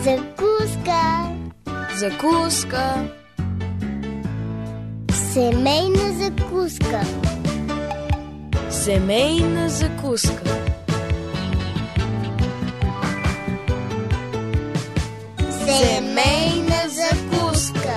Закуска. Закуска. Семейна закуска. Семейна закуска. Семейна закуска.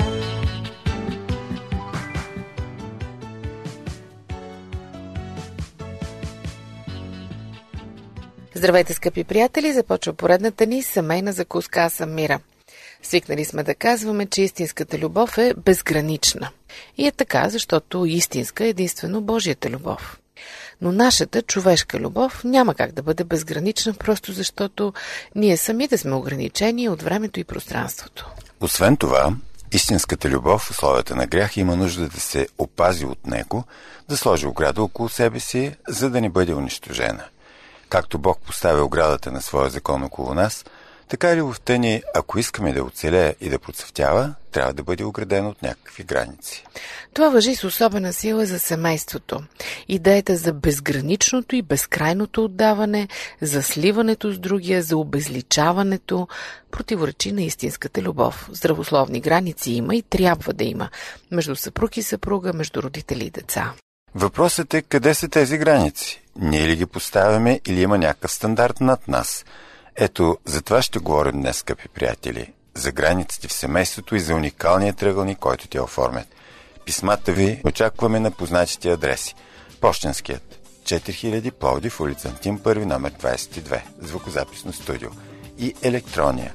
Здравейте, скъпи приятели! Започва поредната ни семейна закуска. Аз съм Мира. Свикнали сме да казваме, че истинската любов е безгранична. И е така, защото истинска е единствено Божията любов. Но нашата човешка любов няма как да бъде безгранична, просто защото ние самите сме ограничени от времето и пространството. Освен това, истинската любов в условията на грях има нужда да се опази от него, да сложи ограда около себе си, за да не бъде унищожена. Както Бог поставя оградата на своя закон около нас, така и любовта ни, ако искаме да оцелее и да процъфтява, трябва да бъде оградена от някакви граници. Това важи с особена сила за семейството. Идеята за безграничното и безкрайното отдаване, за сливането с другия, за обезличаването, противоречи на истинската любов. Здравословни граници има и трябва да има между съпруг и съпруга, между родители и деца. Въпросът е къде са тези граници? Ние ли ги поставяме или има някакъв стандарт над нас? Ето, за това ще говорим днес, скъпи приятели. За границите в семейството и за уникалния триъгълник, който те оформят. Писмата ви очакваме на познатите адреси. Пощенският 4000 Пловдив, улица Антим 1, номер 22, звукозаписно студио. И електрония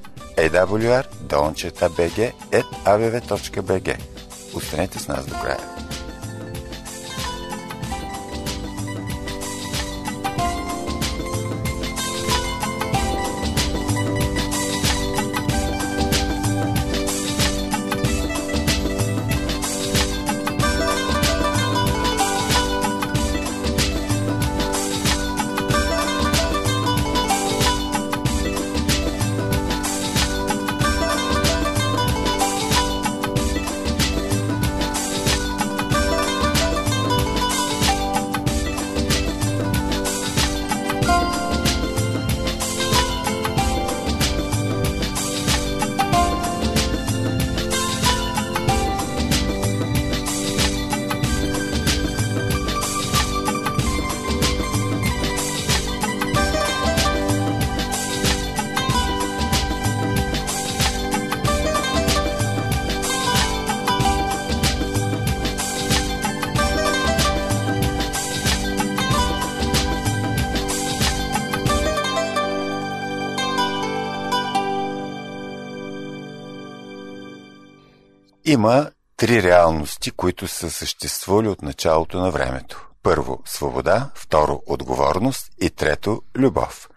awr@bg.bg. Останете с нас до края. Има три реалности, които са съществували от началото на времето. Първо – свобода, второ – отговорност и трето – любов.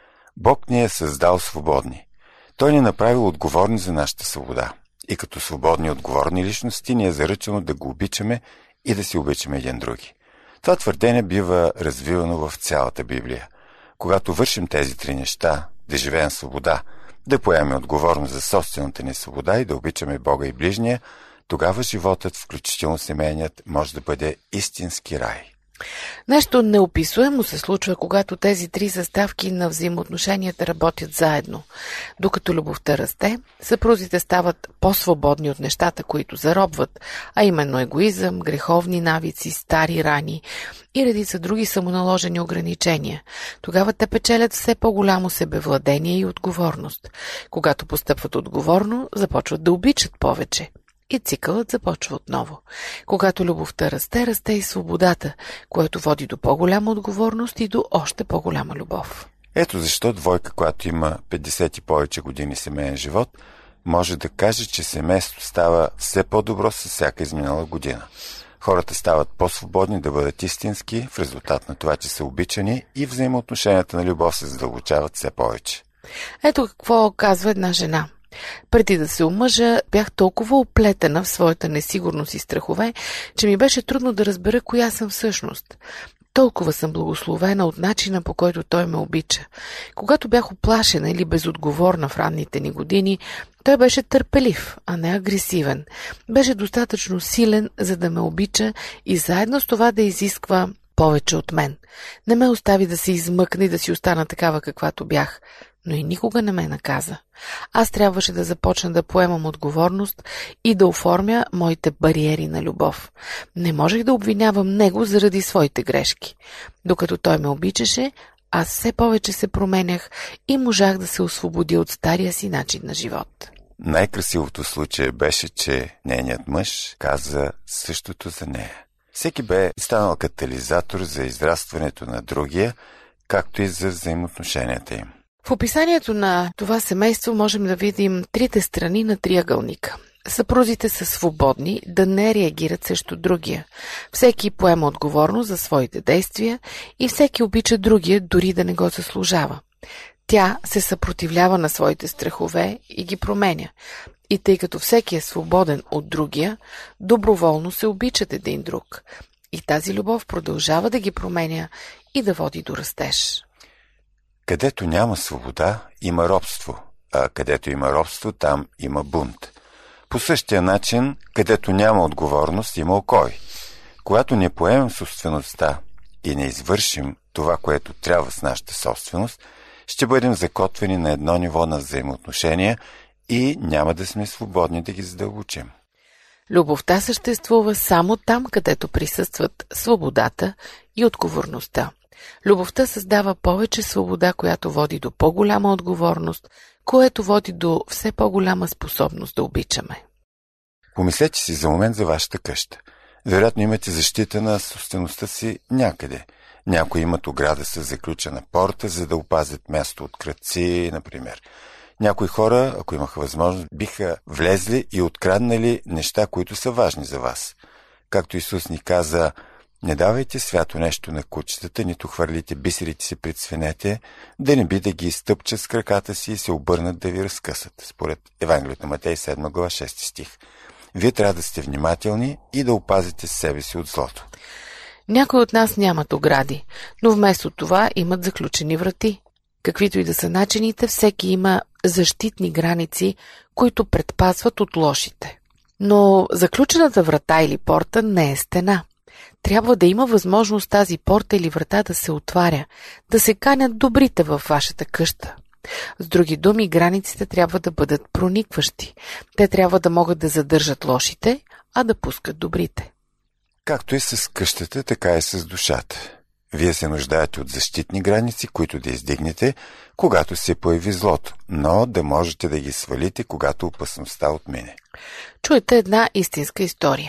Бог ни е създал свободни. Той ни направи отговорни за нашата свобода. И като свободни и отговорни личности ни е заръчено да го обичаме и да си обичаме един други. Това твърдение бива развивано в цялата Библия. Когато вършим тези три неща, да живеем в свобода, да поемем отговорност за собствената ни свобода и да обичаме Бога и ближния, тогава животът, включително семейният, може да бъде истински рай. Нещо неописуемо се случва, когато тези три съставки на взаимоотношенията работят заедно. Докато любовта расте, съпрузите стават по-свободни от нещата, които заробват, а именно егоизъм, греховни навици, стари рани и редица други самоналожени ограничения. Тогава те печелят все по-голямо себевладение и отговорност. Когато постъпват отговорно, започват да обичат повече. И цикълът започва отново. Когато любовта расте, расте и свободата, което води до по-голяма отговорност и до още по-голяма любов. Ето защо двойка, която има 50 и повече години семейен живот, може да каже, че семейството става все по-добро с всяка изминала година. Хората стават по-свободни да бъдат истински в резултат на това, че са обичани и взаимоотношенията на любов се задълбочават все повече. Ето какво казва една жена. Преди да се омъжа, бях толкова оплетена в своята несигурност и страхове, че ми беше трудно да разбера коя съм всъщност. Толкова съм благословена от начина, по който той ме обича. Когато бях оплашена или безотговорна в ранните ни години, той беше търпелив, а не агресивен. Беше достатъчно силен, за да ме обича и заедно с това да изисква повече от мен. Не ме остави да се измъкне и да си остана такава, каквато бях. но и никога не ме наказа. Аз трябваше да започна да поемам отговорност и да оформя моите бариери на любов. Не можех да обвинявам него заради своите грешки. Докато той ме обичаше, аз все повече се променях и можах да се освободя от стария си начин на живот. Най-красивото случай беше, че нейният мъж каза същото за нея. Всеки бе станал катализатор за израстването на другия, както и за взаимоотношенията им. В описанието на това семейство можем да видим трите страни на триъгълника. Съпрузите са свободни да не реагират срещу другия. Всеки поема отговорност за своите действия и всеки обича другия, дори да не го заслужава. Тя се съпротивлява на своите страхове и ги променя. И тъй като всеки е свободен от другия, доброволно се обичат един друг. И тази любов продължава да ги променя и да води до растеж. Където няма свобода, има робство, а където има робство, там има бунт. По същия начин, където няма отговорност, има укой. Когато не поемем собствеността и не извършим това, което трябва с нашата собственост, ще бъдем закотвени на едно ниво на взаимоотношения и няма да сме свободни да ги задълбочим. Любовта съществува само там, където присъстват свободата и отговорността. Любовта създава повече свобода, която води до по-голяма отговорност, което води до все по-голяма способност да обичаме. Помислете си за момент за вашата къща. Вероятно имате защита на собствеността си някъде. Някои имат ограда с заключена порта, за да опазят място от крадци, например. Някои хора, ако имаха възможност, биха влезли и откраднали неща, които са важни за вас. Както Исус ни каза: не давайте свято нещо на кучетата, нито хвърлите бисерите си пред свинете, да не би да ги изтъпчат с краката си и се обърнат да ви разкъсат, според Евангелието на Матей 7 глава 6 стих. Вие трябва да сте внимателни и да опазите себе си от злото. Някои от нас нямат огради, но вместо това имат заключени врати. Каквито и да са начините, всеки има защитни граници, които предпазват от лошите. Но заключената врата или порта не е стена. Трябва да има възможност тази порта или врата да се отваря, да се канят добрите във вашата къща. С други думи, границите трябва да бъдат проникващи. Те трябва да могат да задържат лошите, а да пускат добрите. Както и с къщата, така и с душата. Вие се нуждаете от защитни граници, които да издигнете, когато се появи злото, но да можете да ги свалите, когато опасността отмине. Чуете една истинска история.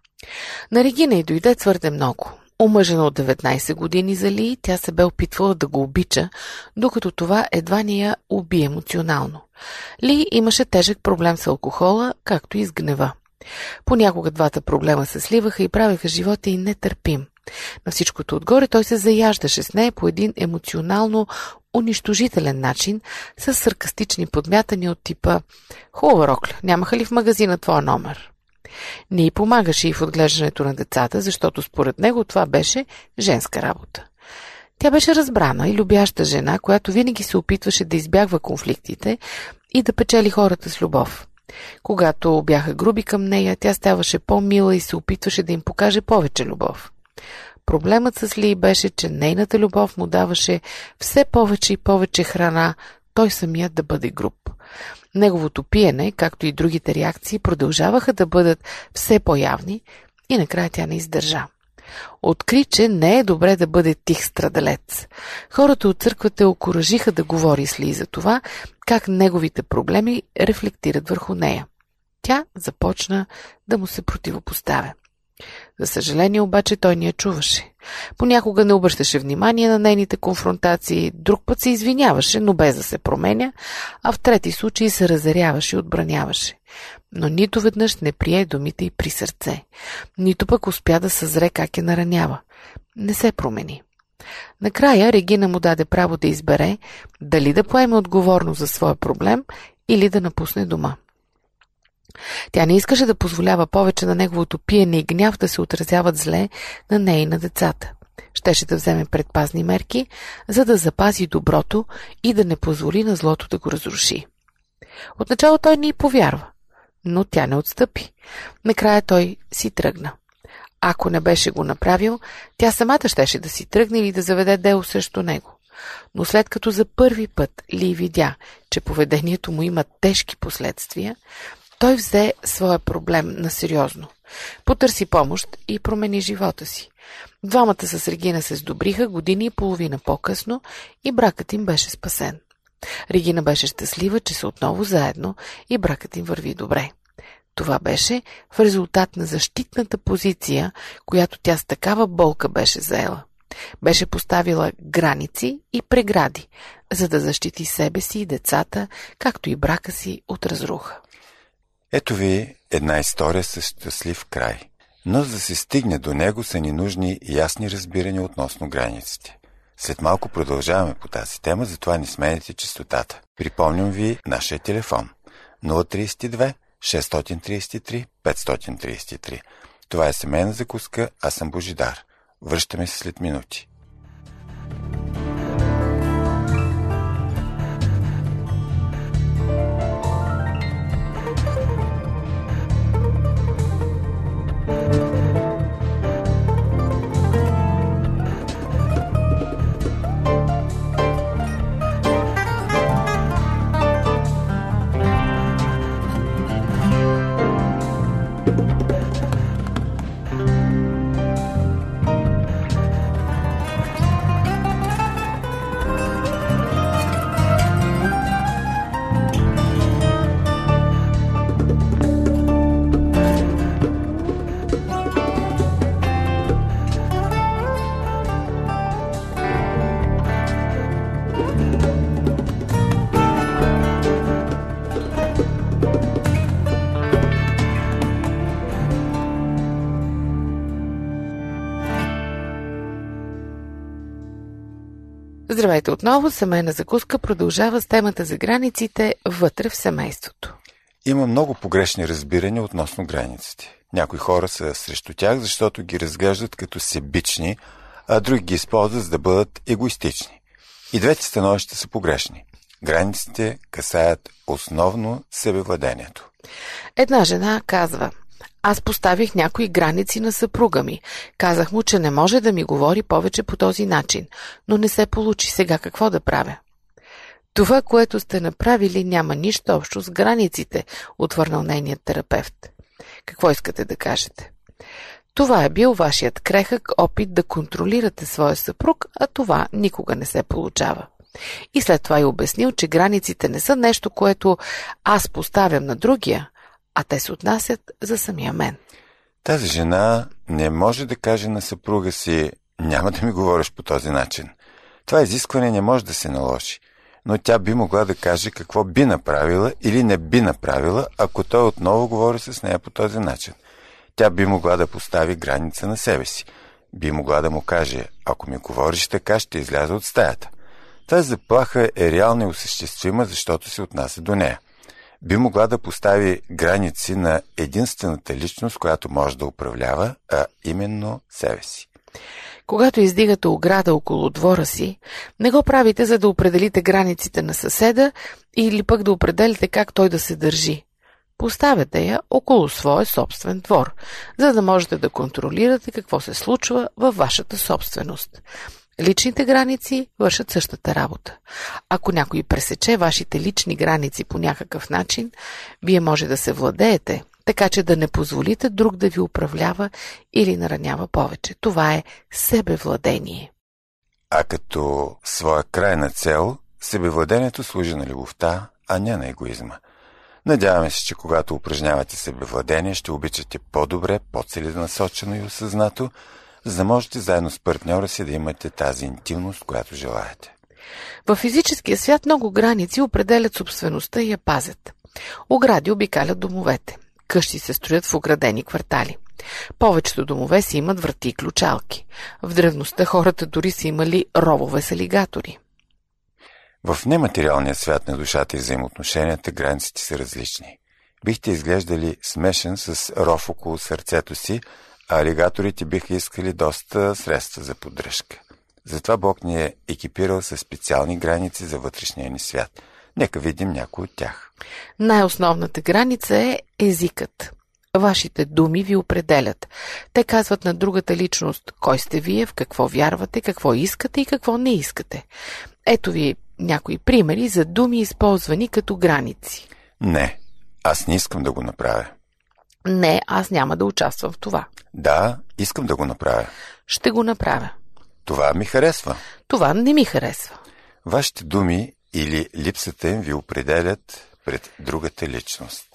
На Регина й дойде твърде много. Омъжена от 19 години за Ли, тя се бе опитвала да го обича, докато това едва не я уби емоционално. Ли имаше тежък проблем с алкохола, както и с гнева. Понякога двата проблема се сливаха и правеха живота й нетърпим. На всичкото отгоре той се заяждаше с нея по един емоционално унищожителен начин, с саркастични подмятания от типа: хубава рокля, нямаха ли в магазина твоя номер? Не й помагаше и в отглеждането на децата, защото според него това беше женска работа. Тя беше разбрана и любяща жена, която винаги се опитваше да избягва конфликтите и да печели хората с любов. Когато бяха груби към нея, тя ставаше по-мила и се опитваше да им покаже повече любов. Проблемът с Ли беше, че нейната любов му даваше все повече и повече храна, той самият да бъде груб. Неговото пиене, както и другите реакции, продължаваха да бъдат все по-явни и накрая тя не издържа. Откри, че не е добре да бъде тих страдалец. Хората от църквата окуражиха да говори с Ли за това, как неговите проблеми рефлектират върху нея. Тя започна да му се противопоставя. За съжаление обаче той не я чуваше. Понякога не обръщаше внимание на нейните конфронтации, друг път се извиняваше, но без да се променя, а в трети случаи се разяряваше и отбраняваше. Но нито веднъж не прие думите й при сърце, нито пък успя да съзре как я наранява. Не се промени. Накрая Регина му даде право да избере дали да поеме отговорност за своя проблем или да напусне дома. Тя не искаше да позволява повече на неговото пиене и гняв да се отразяват зле на нея и на децата. Щеше да вземе предпазни мерки, за да запази доброто и да не позволи на злото да го разруши. Отначало той не й повярва, но тя не отстъпи. Накрая той си тръгна. Ако не беше го направил, тя самата щеше да си тръгне или да заведе дело срещу него. Но след като за първи път Ли видя, че поведението му има тежки последствия, той взе своя проблем на сериозно. Потърси помощ и промени живота си. Двамата с Регина се сдобриха години и половина по-късно и бракът им беше спасен. Регина беше щастлива, че са отново заедно и бракът им върви добре. Това беше в резултат на защитната позиция, която тя с такава болка беше заела. Беше поставила граници и прегради, за да защити себе си и децата, както и брака си от разруха. Ето ви една история с щастлив край. Но за да се стигне до него са ни нужни ясни разбирания относно границите. След малко продължаваме по тази тема, затова не сменяйте честотата. Припомням ви нашия телефон 032 633 533. Това е семейна закуска, аз съм Божидар. Връщаме се след минути. Здравейте отново, семейна закуска продължава с темата за границите вътре в семейството. Има много погрешни разбирания относно границите. Някои хора са срещу тях, защото ги разглеждат като себични, а други ги използват за да бъдат егоистични. И двете становища са погрешни. Границите касаят основно себевладението. Една жена казва: аз поставих някои граници на съпруга ми. Казах му, че не може да ми говори повече по този начин, но не се получи. Сега какво да правя? Това, което сте направили, няма нищо общо с границите, отвърнал нейният терапевт. Какво искате да кажете? Това е бил вашият крехък опит да контролирате своя съпруг, а това никога не се получава. И след това е обяснил, че границите не са нещо, което аз поставям на другия, а те се отнасят за самия мен. Тази жена не може да каже на съпруга си: няма да ми говориш по този начин. Това изискване не може да се наложи, но тя би могла да каже какво би направила или не би направила, ако той отново говори с нея по този начин. Тя би могла да постави граница на себе си. Би могла да му каже: ако ми говориш така, ще изляза от стаята. Тази заплаха е реална и осъществима, защото се отнася до нея. Би могла да постави граници на единствената личност, която може да управлява, а именно себе си. Когато издигате ограда около двора си, не го правите, за да определите границите на съседа или пък да определите как той да се държи. Поставяте я около своя собствен двор, за да можете да контролирате какво се случва във вашата собственост. Личните граници вършат същата работа. Ако някой пресече вашите лични граници по някакъв начин, вие може да се владеете, така че да не позволите друг да ви управлява или наранява повече. Това е себевладение. А като своя крайна цел, себевладението служи на любовта, а не на егоизма. Надяваме се, че когато упражнявате себевладение, ще обичате по-добре, по-целенасочено и осъзнато, за да можете заедно с партньора си да имате тази интимност, която желаете. Във физическия свят много граници определят собствеността и я пазят. Огради обикалят домовете. Къщи се строят в оградени квартали. Повечето домове си имат врати и ключалки. В древността хората дори са имали ровове с алигатори. В нематериалния свят на душата и взаимоотношенията границите са различни. Бихте изглеждали смешен с ров около сърцето си, а алигаторите биха искали доста средства за поддръжка. Затова Бог ни е екипирал със специални граници за вътрешния ни свят. Нека видим някои от тях. Най-основната граница е езикът. Вашите думи ви определят. Те казват на другата личност кой сте вие, в какво вярвате, какво искате и какво не искате. Ето ви някои примери за думи, използвани като граници. Не, аз не искам да го направя. Не, аз няма да участвам в това. Да, искам да го направя. Ще го направя. Това ми харесва. Това не ми харесва. Вашите думи или липсата им ви определят пред другата личност.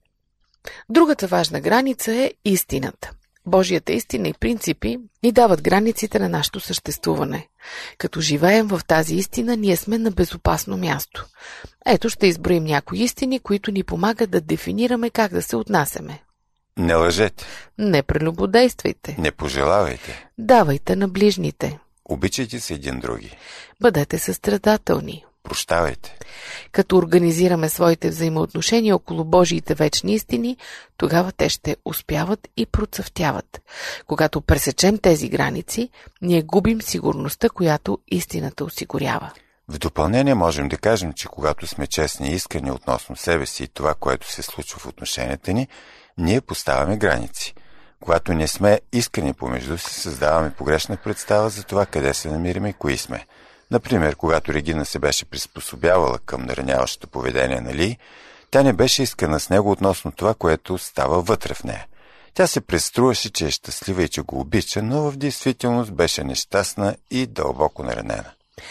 Другата важна граница е истината. Божията истина и принципи ни дават границите на нашето съществуване. Като живеем в тази истина, ние сме на безопасно място. Ето ще изброим някои истини, които ни помагат да дефинираме как да се отнасяме. Не лъжете. Не прелюбодействайте. Не пожелавайте. Давайте на ближните. Обичайте се един други. Бъдете състрадателни. Прощавайте. Като организираме своите взаимоотношения около Божиите вечни истини, тогава те ще успяват и процъфтяват. Когато пресечем тези граници, ние губим сигурността, която истината осигурява. В допълнение можем да кажем, че когато сме честни и искрени относно себе си и това, което се случва в отношенията ни, ние поставяме граници. Когато не сме искрени помежду си, създаваме погрешна представа за това къде се намираме и кои сме. Например, когато Регина се беше приспособявала към нараняващото поведение на Ли, тя не беше искрена с него относно това, което става вътре в нея. Тя се преструваше, че е щастлива и че го обича, но в действителност беше нещастна и дълбоко наранена.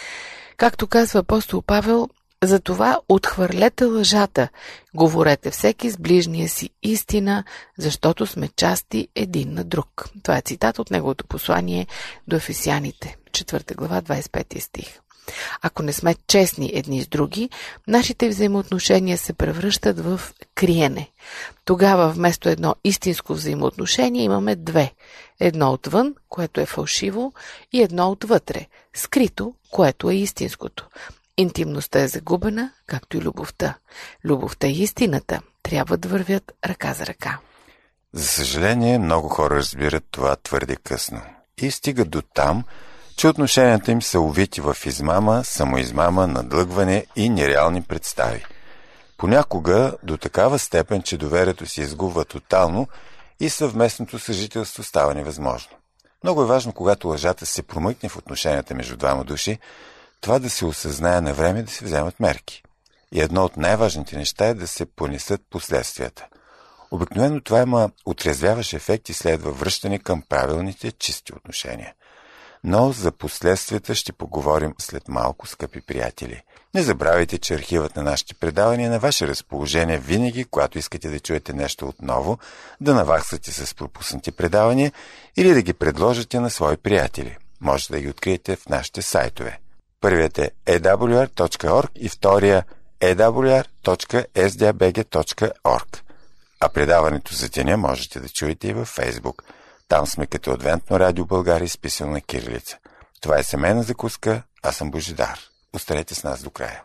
Както казва апостол Павел, затова отхвърлете лъжата, говорете всеки с ближния си истина, защото сме части един на друг. Това е цитат от неговото послание до Ефесяните, 4 глава, 25 стих. Ако не сме честни едни с други, нашите взаимоотношения се превръщат в криене. Тогава вместо едно истинско взаимоотношение имаме две. Едно отвън, което е фалшиво, и едно отвътре, скрито, което е истинското. Интимността е загубена, както и любовта. Любовта и истината трябва да вървят ръка за ръка. За съжаление, много хора разбират това твърде късно и стигат до там, че отношенията им са увити в измама, самоизмама, надлъгване и нереални представи. Понякога до такава степен, че доверието се изгубва тотално и съвместното съжителство става невъзможно. Много е важно, когато лъжата се промъкне в отношенията между двама души, това да се осъзнае на време да се вземат мерки. И едно от най-важните неща е да се понесат последствията. Обикновено това има отрезвяващ ефект и следва връщане към правилните чисти отношения. Но за последствията ще поговорим след малко, скъпи приятели. Не забравяйте, че архивът на нашите предавания е на ваше разположение винаги, когато искате да чуете нещо отново, да наваксате с пропуснати предавания или да ги предложите на свои приятели. Може да ги откриете в нашите сайтове. Първият е awr.org и втория awr.sdabg.org. А предаването за деня можете да чуете и във Фейсбук. Там сме като Адвентно радио България, изписано на кирилица. Това е семейна закуска, аз съм Божидар. Останете с нас до края.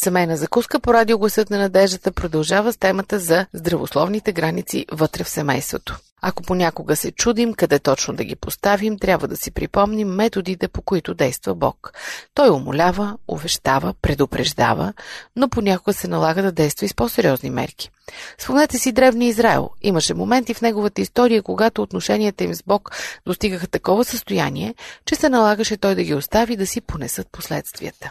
Семейна закуска по радио Гласът на надеждата продължава с темата за здравословните граници вътре в семейството. Ако понякога се чудим къде точно да ги поставим, трябва да си припомним методите, по които действа Бог. Той умолява, увещава, предупреждава, но понякога се налага да действа и с по-сериозни мерки. Спомнете си древния Израел. Имаше моменти в неговата история, когато отношенията им с Бог достигаха такова състояние, че се налагаше той да ги остави да си понесат последствията.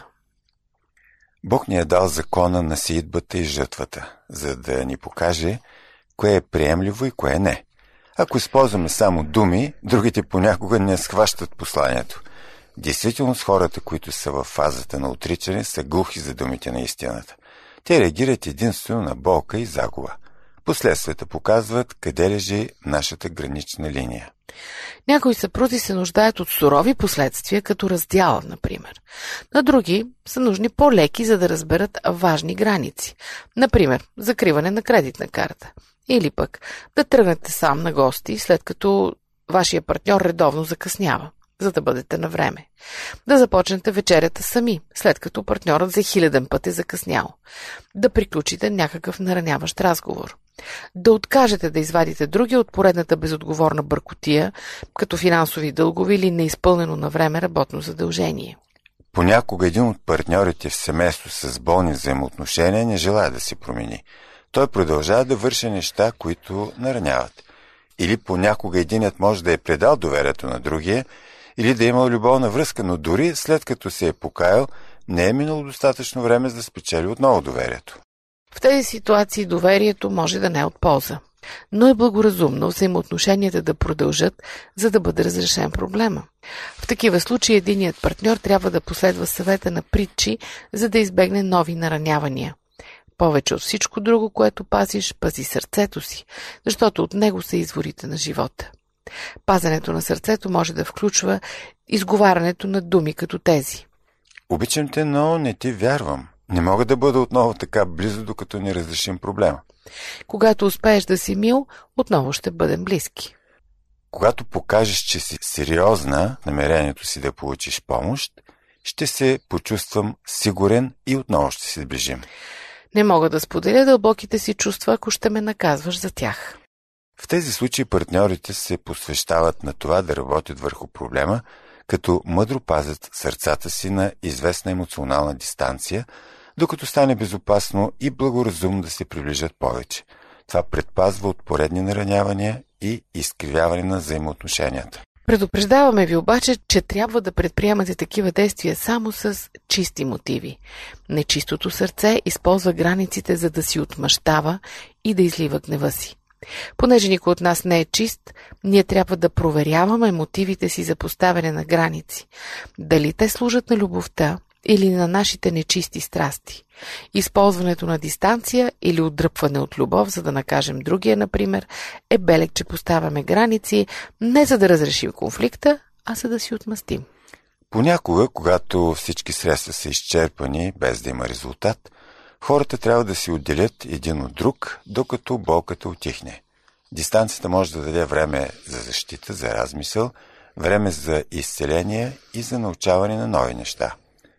Бог ни е дал закона на сеитбата и жътвата, за да ни покаже кое е приемливо и кое не. Ако използваме само думи, другите понякога не схващат посланието. Действително с хората, които са в фазата на отричане, са глухи за думите на истината. Те реагират единствено на болка и загуба. Последствията показват къде лежи нашата гранична линия. Някои съпрузи се нуждаят от сурови последствия, като раздяла, например. На други са нужни по-леки, за да разберат важни граници. Например, закриване на кредитна карта. Или пък да тръгнете сам на гости, след като вашия партньор редовно закъснява, за да бъдете на време. Да започнете вечерята сами, след като партньорът за 1000 път е закъснял. Да приключите някакъв нараняващ разговор. Да откажете да извадите други от поредната безотговорна бъркотия, като финансови дългови или неизпълнено на време работно задължение. Понякога един от партньорите в семейство с болни взаимоотношения не желая да се промени. Той продължава да върши неща, които нараняват. Или понякога единят може да е предал доверието на другия, или да е имал любовна връзка, но дори след като се е покаял, не е минало достатъчно време за да спечели отново доверието. В тези ситуации доверието може да не е от полза, но е благоразумно взаимоотношенията да продължат, за да бъде разрешен проблема. В такива случаи единият партньор трябва да последва съвета на притчи, за да избегне нови наранявания. Повече от всичко друго, което пазиш, пази сърцето си, защото от него са изворите на живота. Пазенето на сърцето може да включва изговарянето на думи като тези. Обичам те, но не ти вярвам. Не мога да бъда отново така близо, докато не разрешим проблема. Когато успееш да си мил, отново ще бъдем близки. Когато покажеш, че си сериозна намерението си да получиш помощ, ще се почувствам сигурен и отново ще се сближим. Не мога да споделя дълбоките си чувства, ако ще ме наказваш за тях. В тези случаи партньорите се посвещават на това да работят върху проблема, като мъдро пазят сърцата си на известна емоционална дистанция, докато стане безопасно и благоразумно да се приближат повече. Това предпазва от поредни наранявания и изкривяване на взаимоотношенията. Предупреждаваме ви обаче, че трябва да предприемате такива действия само с чисти мотиви. Нечистото сърце използва границите, за да си отмъщава и да излива гнева си. Понеже никой от нас не е чист, ние трябва да проверяваме мотивите си за поставяне на граници. Дали те служат на любовта или на нашите нечисти страсти. Използването на дистанция или отдръпване от любов, за да накажем другия, например, е белег, че поставяме граници не за да разрешим конфликта, а за да си отмъстим. Понякога, когато всички средства са изчерпани, без да има резултат, хората трябва да се отделят един от друг, докато болката утихне. Дистанцията може да даде време за защита, за размисъл, време за изцеление и за научаване на нови неща.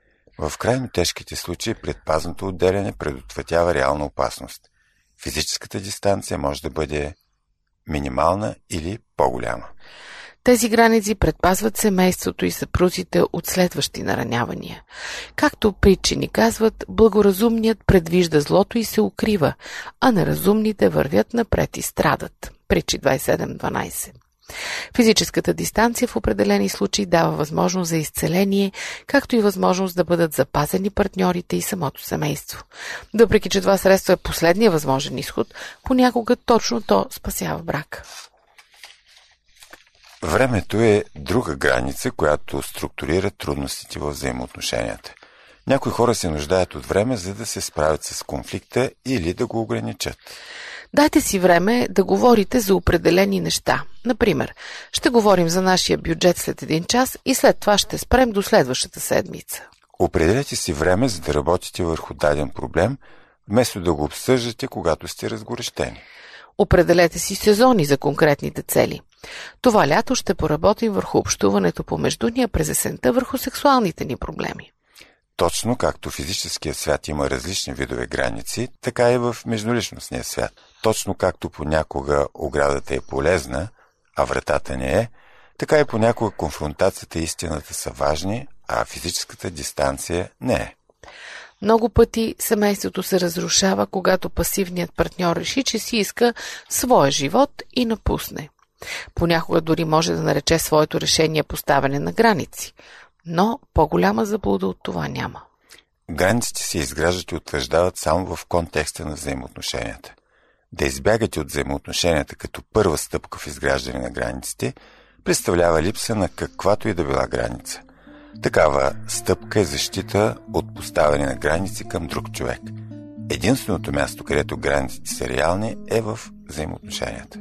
В крайно тежките случаи предпазното отделяне предотвратява реална опасност. Физическата дистанция може да бъде минимална или по-голяма. Тези граници предпазват семейството и съпрузите от следващи наранявания. Както притчи ни казват, благоразумният предвижда злото и се укрива, а неразумните вървят напред и страдат. Притчи 27.12. Физическата дистанция в определени случаи дава възможност за изцеление, както и възможност да бъдат запазени партньорите и самото семейство. Въпреки че това средство е последния възможен изход, понякога точно то спасява брак. Времето е друга граница, която структурира трудностите във взаимоотношенията. Някои хора се нуждаят от време, за да се справят с конфликта или да го ограничат. Дайте си време да говорите за определени неща. Например, ще говорим за нашия бюджет след 1 час и след това ще спрем до следващата седмица. Определете си време, за да работите върху даден проблем, вместо да го обсъждате, когато сте разгорещени. Определете си сезони за конкретните цели. Това лято ще поработим върху общуването помежду ни, а през есента върху сексуалните ни проблеми. Точно както физическият свят има различни видове граници, така и в междуличностния свят. Точно както понякога оградата е полезна, а вратата не е, така и понякога конфронтацията и истината са важни, а физическата дистанция не е. Много пъти семейството се разрушава, когато пасивният партньор реши, че си иска своя живот и напусне. Понякога дори може да нарече своето решение поставяне на граници, но по-голяма заблуда от това няма. Границите се изграждат и утвърждават само в контекста на взаимоотношенията. Да избягате от взаимоотношенията като първа стъпка в изграждане на границите представлява липса на каквато и да била граница. Такава стъпка е защита от поставяне на граници към друг човек. Единственото място, където границите са реални, е в взаимоотношенията.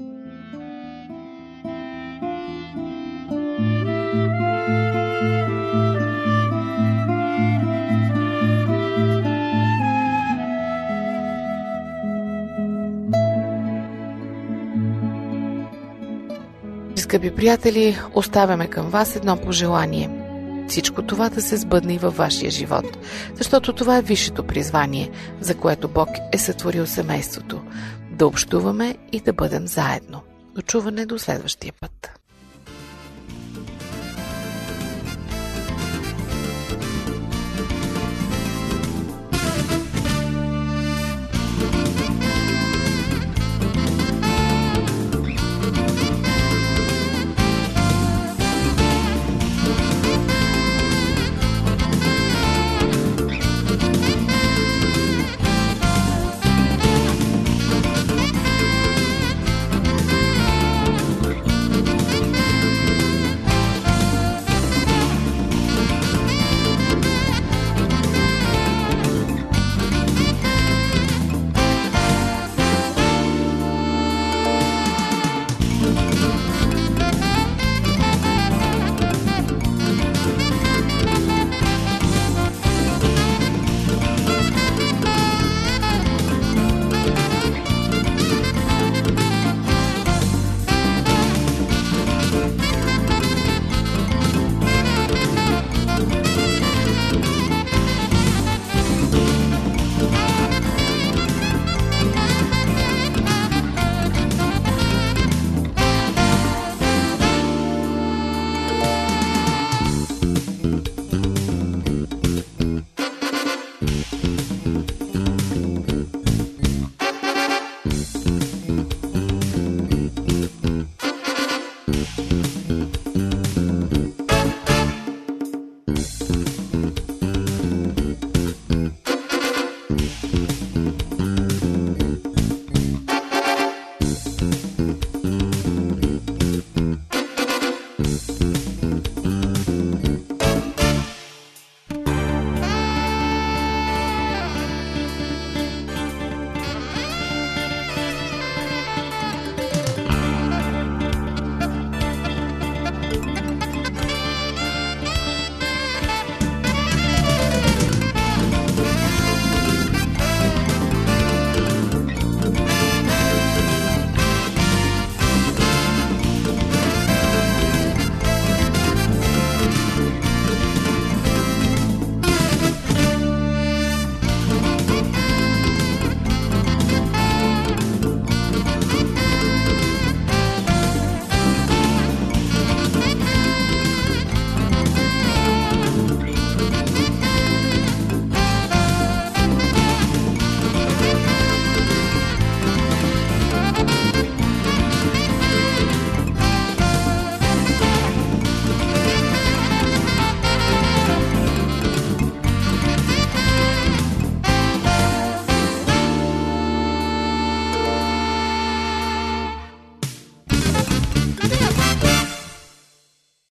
Скъпи приятели, оставяме към вас едно пожелание. Всичко това да се сбъдне и във вашия живот, защото това е висшето призвание, за което Бог е сътворил семейството. Да общуваме и да бъдем заедно. До чуване до следващия път.